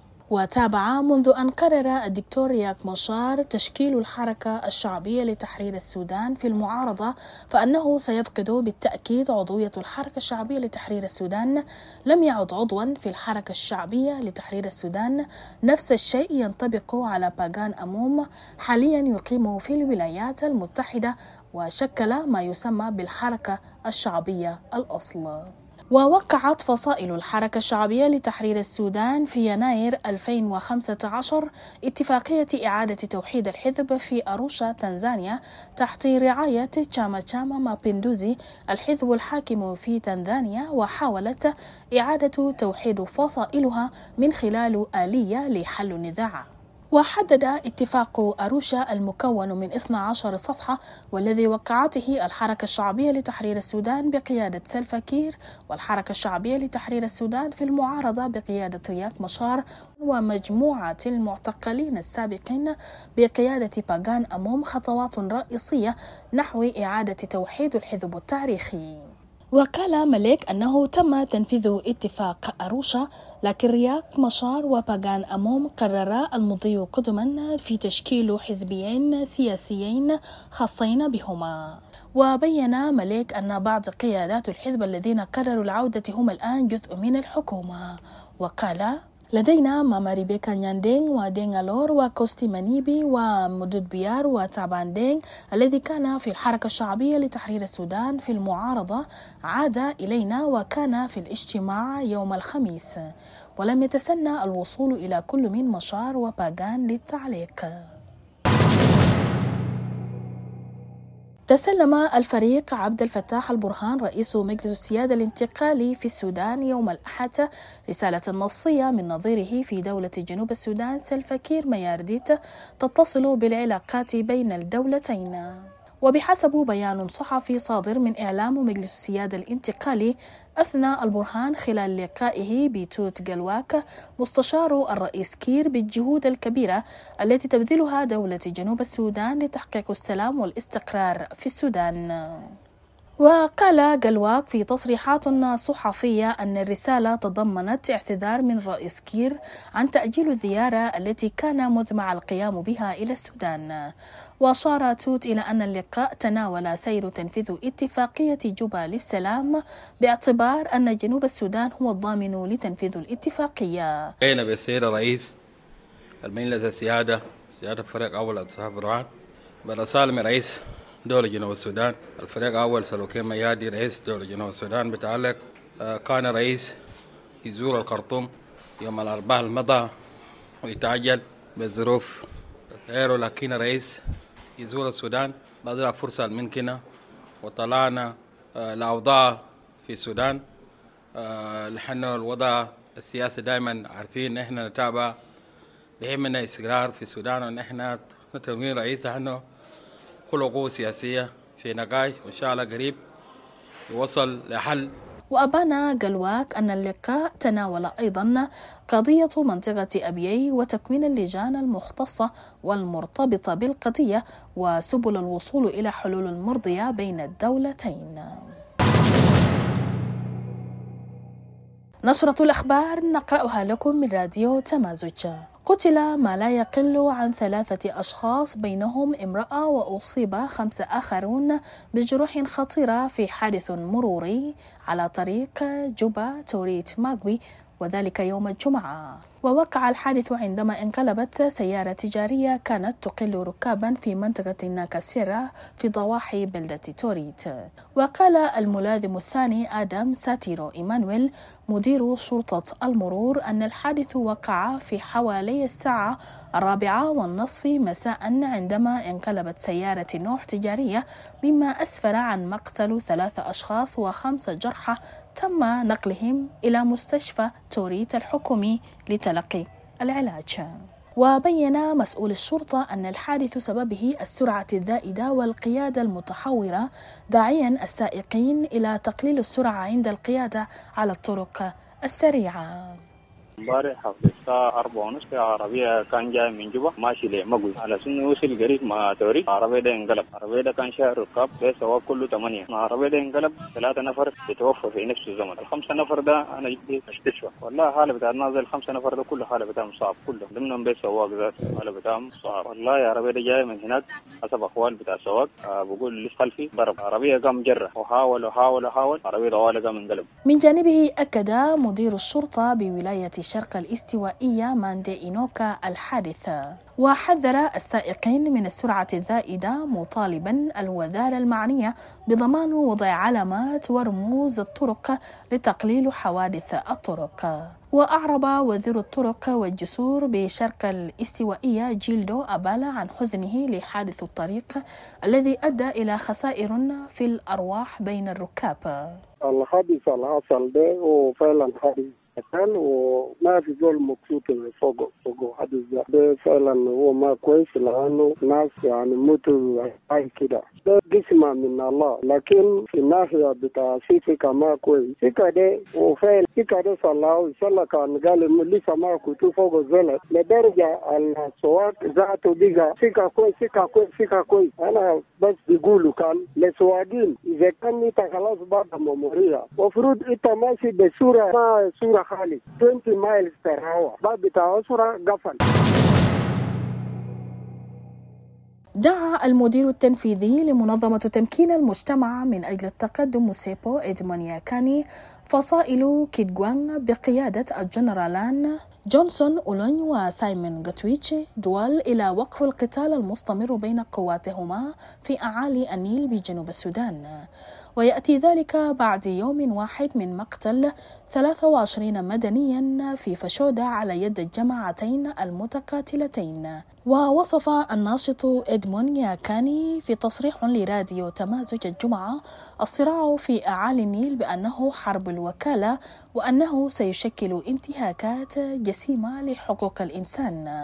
وتابع منذ أن قرر الدكتور رياك مشار تشكيل الحركة الشعبية لتحرير السودان في المعارضة، فأنه سيفقد بالتأكيد عضوية الحركة الشعبية لتحرير السودان. لم يعد عضوا في الحركة الشعبية لتحرير السودان. نفس الشيء ينطبق على باغان أموم، حاليا يقيم في الولايات المتحدة وشكل ما يسمى بالحركة الشعبية الأصل. ووقعت فصائل الحركة الشعبية لتحرير السودان في يناير ألفين وخمسة عشر اتفاقية إعادة توحيد الحزب في أروشا تنزانيا تحت رعاية تشاما تشاما مابيندوزي الحزب الحاكم في تنزانيا، وحاولت إعادة توحيد فصائلها من خلال آلية لحل النزاع. وحدد اتفاق أروشا المكون من اثنتي عشرة صفحة والذي وقعته الحركة الشعبية لتحرير السودان بقيادة سلفا كير والحركة الشعبية لتحرير السودان في المعارضة بقيادة رياك مشار ومجموعة المعتقلين السابقين بقيادة باغان أموم خطوات رئيسية نحو إعادة توحيد الحزب التاريخي. وقال ملك أنه تم تنفيذ اتفاق أروشا، لكن رياك مشار وباغان أموم قررا المضي قدما في تشكيل حزبين سياسيين خاصين بهما. وبين ملك أن بعض قيادات الحزب الذين قرروا العودة هم الآن جزء من الحكومة. وقال لدينا ماما ريبيكا نياندينغ ودينغالور وكوستي مانيبي ومدود بيار وتعبان دينغ الذي كان في الحركة الشعبية لتحرير السودان في المعارضة عاد إلينا وكان في الاجتماع يوم الخميس، ولم يتسنى الوصول إلى كل من مشار وباغان للتعليق. تسلم الفريق عبد الفتاح البرهان رئيس مجلس السيادة الانتقالي في السودان يوم الأحد رسالة نصية من نظيره في دولة جنوب السودان سلفا كير ميارديت تتصل بالعلاقات بين الدولتين. وبحسب بيان صحفي صادر من إعلام مجلس السيادة الانتقالي، أثنى البرهان خلال لقائه بتوت جلواك مستشار الرئيس كير بالجهود الكبيرة التي تبذلها دولة جنوب السودان لتحقيق السلام والاستقرار في السودان. وقال جلواك في تصريحات صحفية أن الرسالة تضمنت اعتذار من رئيس كير عن تأجيل الزيارة التي كان مزمع القيام بها إلى السودان. وأشار توت إلى أن اللقاء تناول سير تنفيذ اتفاقية جوبا للسلام باعتبار أن جنوب السودان هو الضامن لتنفيذ الاتفاقية. أين بالسيد الرئيس المجلس السيادة سيادة فريق أول أصحاب برهان برسالة من رئيس دولة جنوب السودان الفريق أول سلوكين ميادي رئيس دولة جنوب السودان بتعلق كان رئيس يزور الخرطوم يوم الأربعاء المضى ويتعجل بالظروف غيره، لكن رئيس يزور السودان بضع فرصة الممكنة وطلعنا الأوضاع في السودان لحن الوضع السياسي دائما عارفين إحنا نتابع بهمنا استقرار في السودان، ونحن نتمنى رئيس أنه كل قوة سياسية في نقاش وإن شاء الله قريب يوصل لحل. وأبان جلواك أن اللقاء تناول أيضا قضية منطقة أبيي وتكوين اللجان المختصة والمرتبطة بالقضية وسبل الوصول إلى حلول مرضية بين الدولتين. نشرة الأخبار نقرأها لكم من راديو تمازج. قتل ما لا يقل عن ثلاثة أشخاص بينهم امرأة وأصيب خمسة آخرون بجروح خطيرة في حادث مروري على طريق جوبا توريت ماغوي، وذلك يوم الجمعة. ووقع الحادث عندما انقلبت سيارة تجارية كانت تقل ركابا في منطقة ناكاسيرا في ضواحي بلدة توريت. وقال الملاذم الثاني آدم ساتيرو إيمانويل مدير شرطة المرور أن الحادث وقع في حوالي الساعة الرابعة والنصف مساء عندما انقلبت سيارة نوح تجارية، مما أسفر عن مقتل ثلاثة أشخاص وخمسة جرحى تم نقلهم إلى مستشفى توريت الحكومي لتلقي العلاج. وبين مسؤول الشرطة أن الحادث سببه السرعة الزائدة والقيادة المتحورة، داعيا السائقين إلى تقليل السرعة عند القيادة على الطرق السريعة. امبارح في الساعة أربعة ونص عربية كان جاي من جوبا ماشي لمقوي على سنة وصل قريب مع توريت. عربية ده انقلب، عربية ده كان شايل ركاب ده سوا كله ثمانية. عربية ده انقلب ثلاثة نفر يتوفى في نفس الزمن. الخمسة نفر ده أنا جبت مستشفى. والله حالة بتاع نازل الخمسة نفر ده كله حالة بتاعهم صعب، كله ضمنهم بيت سواق ذات حالة بتاعهم صعب. والله يا عربية ده جاي من هناك حسب أخوان بتاع سواق أه بقول لي خلفي ضرب عربية قام جرة وحاول وحاول وحاول عربية طوالي قام انقلب. من جانبه أكد مدير الشرطة بولاية الشرق الاستوائية ماندي إينوكا الحادث، وحذر السائقين من السرعة الزائدة مطالبا الوزارة المعنية بضمان وضع علامات ورموز الطرق لتقليل حوادث الطرق. وأعرب وزير الطرق والجسور بشرق الاستوائية جيلدو أبالا عن حزنه لحادث الطريق الذي أدى إلى خسائر في الأرواح بين الركاب. الحادث اللي حصل ده وفعلا حادث كان وما في زول مبسوط فوق فوق حدث ده فعلا هو ما كويس، لأنه ناس يعني موتوا هاي كده. ده قسمة من الله، لكن في الناحية بتاع سيكا ما كويس. سيكا ده وفعلا سيكا ده صلاه صلى كان قال لسه ما كنت فوق الزلط لدرجة السواق ذاته بيجا سيكا كويس سيكا كويس سيكا كويس. أنا بس بيقولوا كان للسواقين إذا كان أنت خلاص بعد ممورية وفروض أنت ماشي بسورة ما سورة خالي عشرين مايلز per hour باب بتاع سورة قفل. دعا المدير التنفيذي لمنظمة تمكين المجتمع من أجل التقدم سيبو إدمون ياكاني فصائل كيدغوان بقيادة الجنرالان جونسون أولوني وسايمون غاتويتش دوال إلى وقف القتال المستمر بين قواتهما في أعالي النيل بجنوب السودان، ويأتي ذلك بعد يوم واحد من مقتل ثلاثة وعشرين مدنيا في فشودة على يد الجماعتين المتقاتلتين. ووصف الناشط إدمون ياكاني في تصريح لراديو تمازج الجمعة الصراع في أعالي النيل بأنه حرب الوكالة، وأنه سيشكل انتهاكات جسيمة لحقوق الإنسان.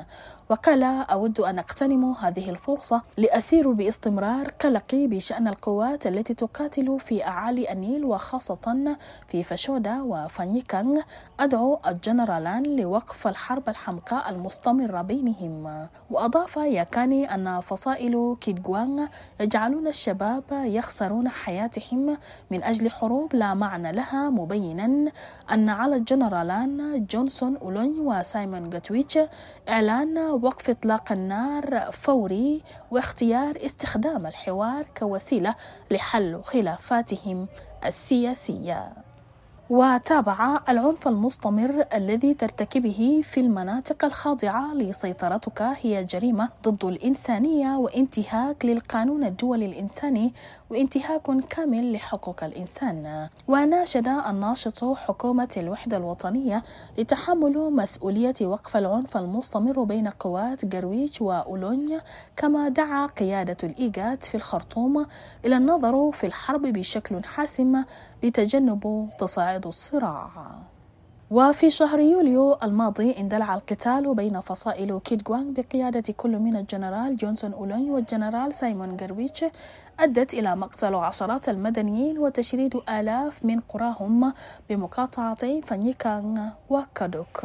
وقال: أود أن أغتنم هذه الفرصة لأثير باستمرار قلقي بشأن القوات التي تقاتل في أعالي النيل وخاصة في فشودا وفانيكانغ. أدعو الجنرالان لوقف الحرب الحمقاء المستمرة بينهم. وأضاف ياكاني أن فصائل كيدغوانغ يجعلون الشباب يخسرون حياتهم من أجل حروب لا معنى لها، مبينا أن على الجنرالان جونسون أولوني وسايمون غاتويتش إعلان وقف إطلاق النار فوري واختيار استخدام الحوار كوسيلة لحل خلافاتهم السياسية. وتابع: العنف المستمر الذي ترتكبه في المناطق الخاضعة لسيطرتك هي جريمة ضد الإنسانية وانتهاك للقانون الدولي الإنساني وانتهاك كامل لحقوق الإنسان. وناشد الناشط حكومة الوحدة الوطنية لتحمل مسؤولية وقف العنف المستمر بين قوات غرويتش وأولوني، كما دعا قيادة الإيجاد في الخرطوم إلى النظر في الحرب بشكل حاسم لتجنب تصاعد الصراع. وفي شهر يوليو الماضي اندلع القتال بين فصائل كيدغوانغ بقيادة كل من الجنرال جونسون أولوني والجنرال سايمون غرويتش، أدت إلى مقتل عشرات المدنيين وتشريد آلاف من قراهم بمقاطعتي فانيكانغ وكادوك.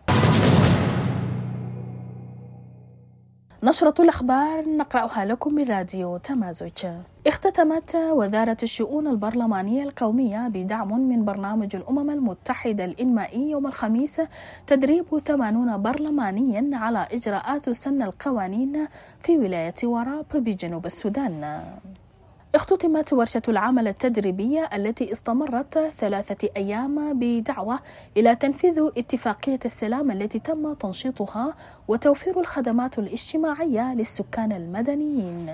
نشرة الأخبار نقرأها لكم من راديو تمازج. اختتمت وزارة الشؤون البرلمانية القومية بدعم من برنامج الأمم المتحدة الإنمائي يوم الخميس تدريب ثمانين برلمانيا على إجراءات سن القوانين في ولاية وراب بجنوب السودان. اختتمت ورشة العمل التدريبية التي استمرت ثلاثة أيام بدعوة إلى تنفيذ اتفاقية السلام التي تم تنشيطها وتوفير الخدمات الاجتماعية للسكان المدنيين.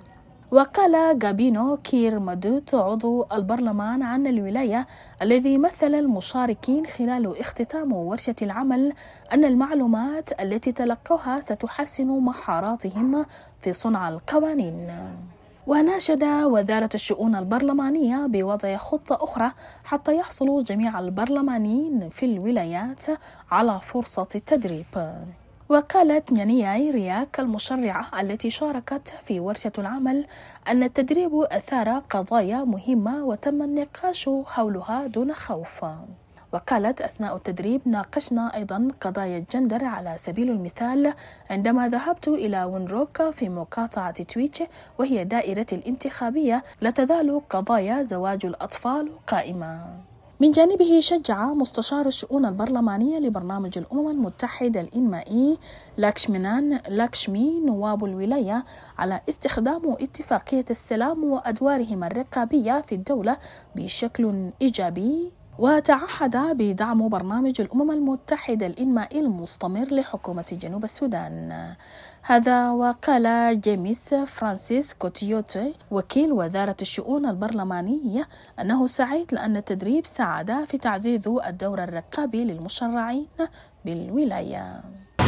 وقال غابينو كير مادوت عضو البرلمان عن الولاية الذي مثل المشاركين خلال اختتام ورشة العمل أن المعلومات التي تلقوها ستحسن مهاراتهم في صنع القوانين. وناشد وزارة الشؤون البرلمانية بوضع خطة أخرى حتى يحصل جميع البرلمانيين في الولايات على فرصة التدريب. وقالت نيانياي رياك المشرعة التي شاركت في ورشة العمل أن التدريب أثار قضايا مهمة وتم النقاش حولها دون خوف. وقالت: أثناء التدريب ناقشنا أيضا قضايا الجندر على سبيل المثال عندما ذهبت إلى ونروك في مقاطعة تويتش وهي دائرة الانتخابية لا تزال قضايا زواج الأطفال قائمة. من جانبه شجع مستشار الشؤون البرلمانية لبرنامج الأمم المتحدة الإنمائي لاكشمينان لاكشمي نواب الولاية على استخدام اتفاقية السلام وأدوارهم الرقابية في الدولة بشكل إيجابي، وتعهد بدعم برنامج الأمم المتحدة الإنمائي المستمر لحكومة جنوب السودان. هذا وقال جيمس فرانسيس كوتيوتي وكيل وزارة الشؤون البرلمانية أنه سعيد لأن التدريب ساعد في تعزيز الدور الرقابي للمشرعين بالولاية.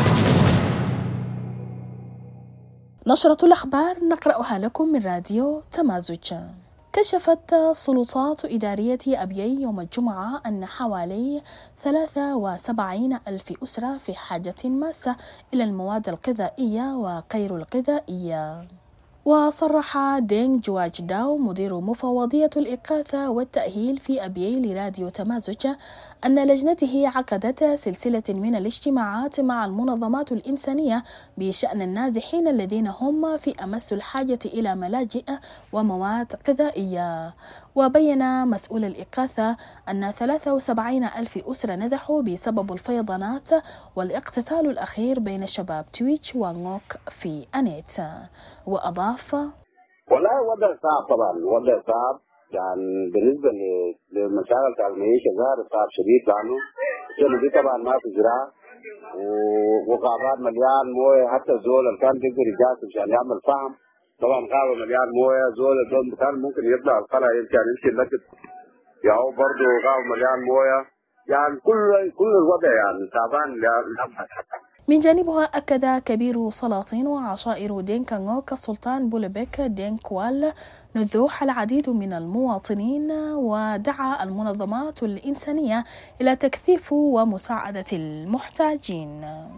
نشرة الأخبار نقرأها لكم من راديو تمازج. كشفت سلطات إدارية أبيي يوم الجمعة أن حوالي ثلاثة وسبعين ألف أسرة في حاجة ماسة إلى المواد الغذائية وغير الغذائية. وصرح دينغ جواج داو مدير مفوضية الإغاثة والتأهيل في أبيي لراديو تمازج أن لجنته عقدت سلسلة من الاجتماعات مع المنظمات الإنسانية بشأن النازحين الذين هم في أمس الحاجة إلى ملاجئ ومواد غذائية. وبين مسؤول الإغاثة أن ثلاثة وسبعين ألف أسرة نزحوا بسبب الفيضانات والاقتتال الأخير بين شباب تويتش ونوك في أنيت. وأضاف: والله وضع صعب طبعا، وضع صعب يعني بالنسبة لمشاغل المعيشة ظاهر صعب شديد، لأنه السنة دي طبعا ما في زراعة وغابات مليان موية، حتى الزول اللي كان بيقدر يجاسس عشان يعمل فحم طبعا غابة مليان موية، زول الزول كان ممكن يطلع القلعة يمكن يمشي اللقط يعني برضه غابة مليان موية، يعني كل كل الوضع يعني تعبان لأبعد. من جانبها أكد كبير سلاطين وعشائر دينكانغوك السلطان بوليبيك دينكوال نزوح العديد من المواطنين، ودعا المنظمات الإنسانية إلى تكثيف ومساعدة المحتاجين.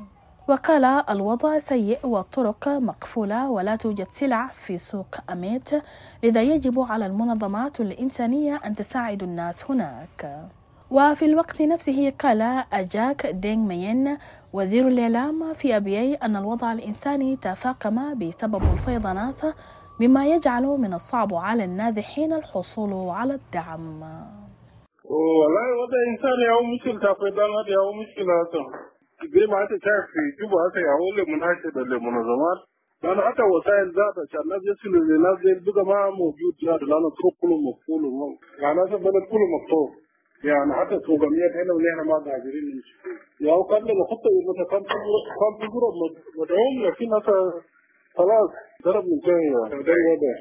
وقال الوضع سيء والطرق مقفولة ولا توجد سلع في سوق أميت، لذا يجب على المنظمات الإنسانية أن تساعد الناس هناك. وفي الوقت نفسه قال أجاك دينغ مين وزير الإعلام في أبيي أن الوضع الإنساني تفاقم بسبب الفيضانات، مما يجعل من الصعب على النازحين الحصول على الدعم. والله وضع إنساني أو مشكلة فيضانات أو مشكلة زي ما أنت شايف في جوبا هسه يقول مناشدة للمنظمات، لأن حتى وسائل ذات عشان الناس يصلوا للناس دي بقى ما موجود ذات، لأن الطرق كله مقفول يعني هذا البلد كله مفتوح، يعني حتى سوقميات هنا ونحن ما قادرين نمشي. يا وقت لما خطة مثلا كان كان في جرب مدعوم، لكن هسه خلاص ضرب من جاي ده وضع.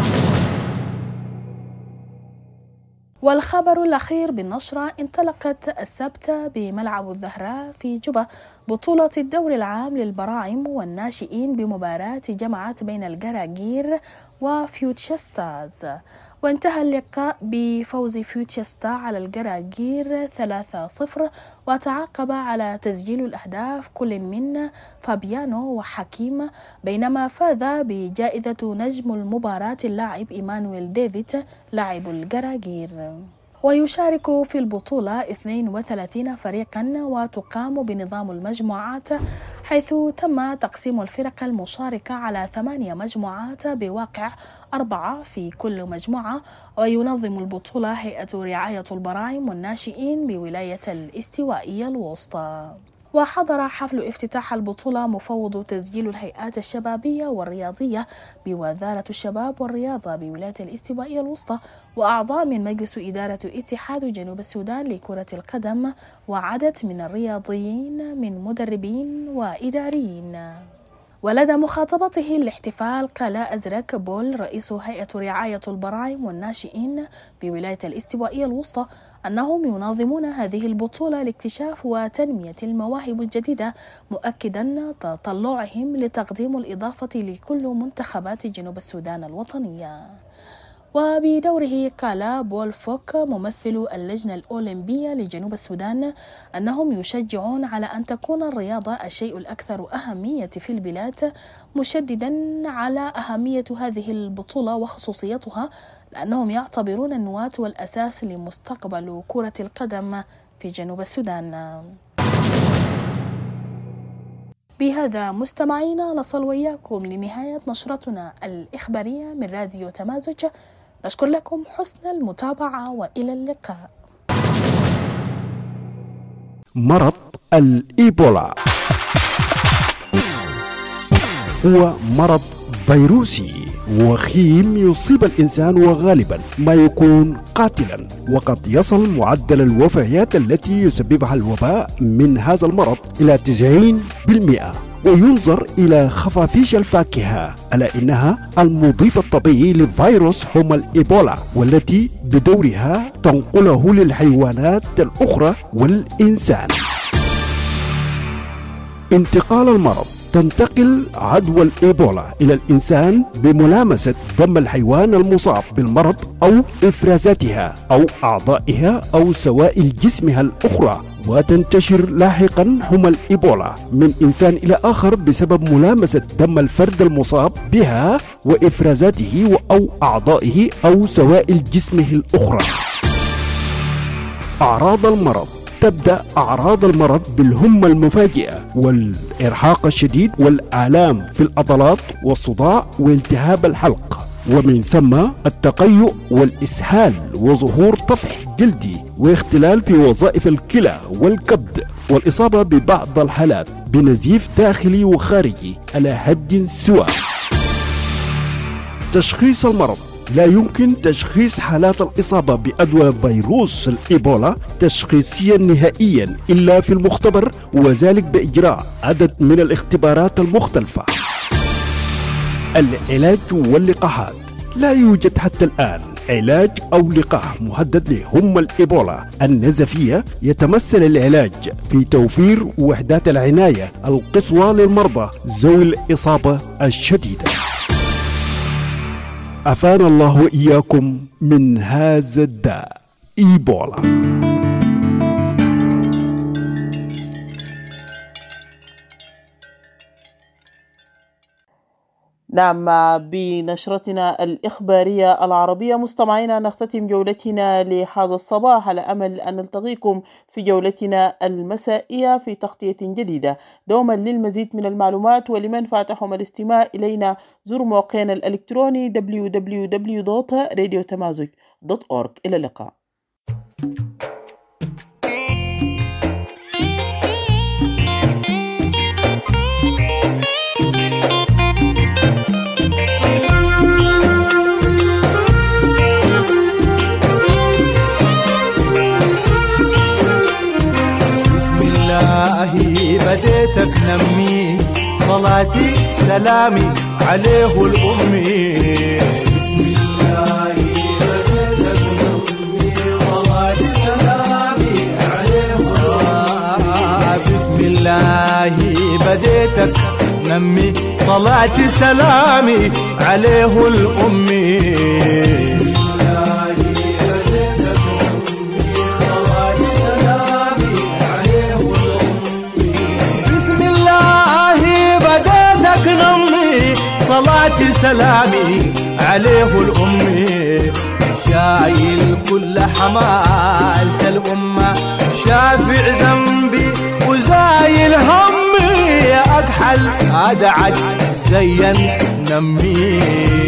والخبر الأخير بالنشرة: انطلقت السبت بملعب الزهراء في جوبا بطولة الدوري العام للبراعم والناشئين بمباراة جمعت بين الجراجير وفيوتشستاز، وانتهى اللقاء بفوز فيوتشستا على الجراجير ثلاثة صفر، وتعاقب على تسجيل الأهداف كل من فابيانو وحكيم، بينما فاز بجائزة نجم المباراة اللاعب إيمانويل ديفيد لاعب الجراجير. ويشارك في البطولة اثنين وثلاثين فريقا وتقام بنظام المجموعات، حيث تم تقسيم الفرق المشاركة على ثمانية مجموعات بواقع أربعة في كل مجموعة. وينظم البطولة هيئة رعاية البراعم والناشئين بولاية الاستوائية الوسطى. وحضر حفل افتتاح البطولة مفوض تسجيل الهيئات الشبابية والرياضية بوزارة الشباب والرياضة بولاية الاستوائية الوسطى، وأعضاء من مجلس إدارة اتحاد جنوب السودان لكرة القدم، وعدد من الرياضيين من مدربين وإداريين. ولدى مخاطبته الاحتفال قال أزرق بول رئيس هيئة رعاية البراعم والناشئين بولاية الاستوائية الوسطى أنهم ينظمون هذه البطولة لاكتشاف وتنمية المواهب الجديدة، مؤكدا تطلعهم لتقديم الإضافة لكل منتخبات جنوب السودان الوطنية. وبدوره قال بول فوك ممثل اللجنة الأولمبية لجنوب السودان أنهم يشجعون على أن تكون الرياضة الشيء الأكثر أهمية في البلاد، مشددا على أهمية هذه البطولة وخصوصيتها، لأنهم يعتبرون النواة والأساس لمستقبل كرة القدم في جنوب السودان. بهذا مستمعينا نصل وإياكم لنهاية نشرتنا الإخبارية من راديو تمازج. نشكر لكم حسن المتابعة وإلى اللقاء. مرض الإيبولا هو مرض فيروسي وخيم يصيب الإنسان، وغالبا ما يكون قاتلا، وقد يصل معدل الوفيات التي يسببها الوباء من هذا المرض إلى تسعين بالمئة. وينظر إلى خفافيش الفاكهة ألا إنها المضيف الطبيعي لفيروس هوم الإيبولا، والتي بدورها تنقله للحيوانات الأخرى والإنسان. انتقال المرض: تنتقل عدوى الإيبولا إلى الإنسان بملامسة دم الحيوان المصاب بالمرض أو إفرازاتها أو أعضائها أو سوائل جسمها الأخرى، وتنتشر لاحقا حمى الإيبولا من إنسان إلى آخر بسبب ملامسة دم الفرد المصاب بها وإفرازاته أو أعضائه أو سوائل جسمه الأخرى. أعراض المرض: تبدأ أعراض المرض بالهمة المفاجئة والإرهاق الشديد والآلام في العضلات والصداع والتهاب الحلق، ومن ثم التقيؤ والإسهال وظهور طفح جلدي واختلال في وظائف الكلى والكبد، والإصابة ببعض الحالات بنزيف داخلي وخارجي على حد سواء. تشخيص المرض: لا يمكن تشخيص حالات الإصابة بأدوى فيروس الإيبولا تشخيصيا نهائيا إلا في المختبر، وذلك بإجراء عدد من الاختبارات المختلفة. العلاج واللقاحات: لا يوجد حتى الآن علاج أو لقاح محدد لهم الإيبولا النزفية. يتمثل العلاج في توفير وحدات العناية القصوى للمرضى ذوي الإصابة الشديدة. أفانا الله وإياكم من هذا الداء إيبولا. نعم، بنشرتنا الإخبارية العربية مستمعينا نختتم جولتنا لهذا الصباح على أمل أن نلتقيكم في جولتنا المسائية في تغطية جديدة. دوما للمزيد من المعلومات ولمن فاتحهم الاستماع إلينا زوروا موقعنا الإلكتروني دبليو دبليو دبليو دوت راديو تمازج دوت أورغ. إلى اللقاء. بديتك نمي صلاتي سلامي عليه الأمي. بسم الله بديتك نمي صلاتي سلامي عليه الأمي. بسم الله بديتك نمي صلاتي سلامي عليه الأمي. صلاتي سلامي عليه الأمي. شايل كل حمالة الأمة شافع ذنبي وزايل همي أكحل أدعج زين نمي.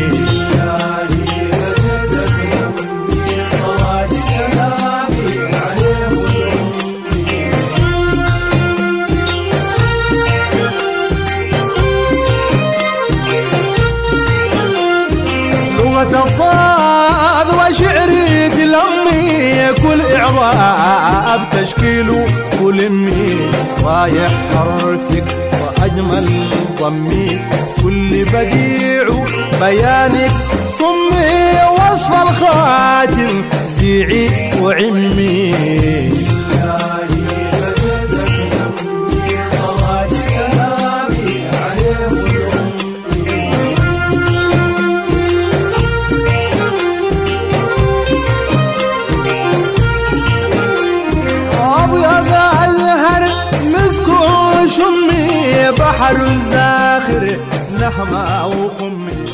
الفاظ وشعري في الأمي كل إعراب تشكيله كل أمي. رايح حرفك وأجمل ضمي كل بديع بيانك صمي وصف الخاتم زيعي وعمي. بحر الزاخر نحمة وقمي